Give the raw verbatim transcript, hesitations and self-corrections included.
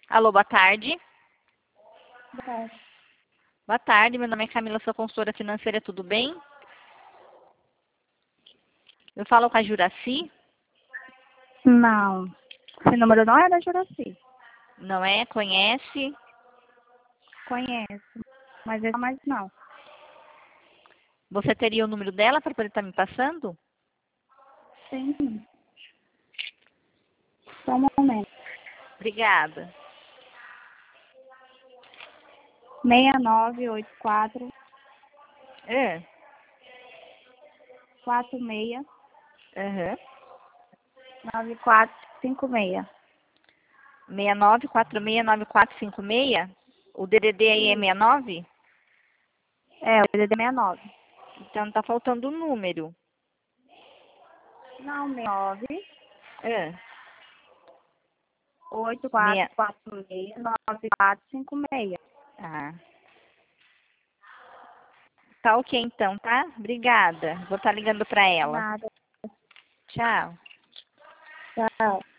Alô, boa tarde. Boa tarde. Boa tarde, meu nome é Camila, sou consultora financeira, tudo bem? Eu falo com a Juraci? Não. Esse número não é da Juraci. Não é? Conhece? Conheço. Mas esse mais não. Você teria o número dela para poder estar me passando? Sim. Só um momento. Obrigada. seis nove oito quatro, É. quatro seis, Aham. nove quatro cinco seis. seis nove quatro seis nove quatro cinco seis? O D D D aí é sessenta e nove? É, o D D D sessenta e nove. Então tá faltando um número. Não, nove É. oito quatro Meia... quatro seis, nove quatro cinco seis. Ah. Tá ok então, tá? Obrigada. Vou estar ligando para ela. Nada. Tchau. Tchau.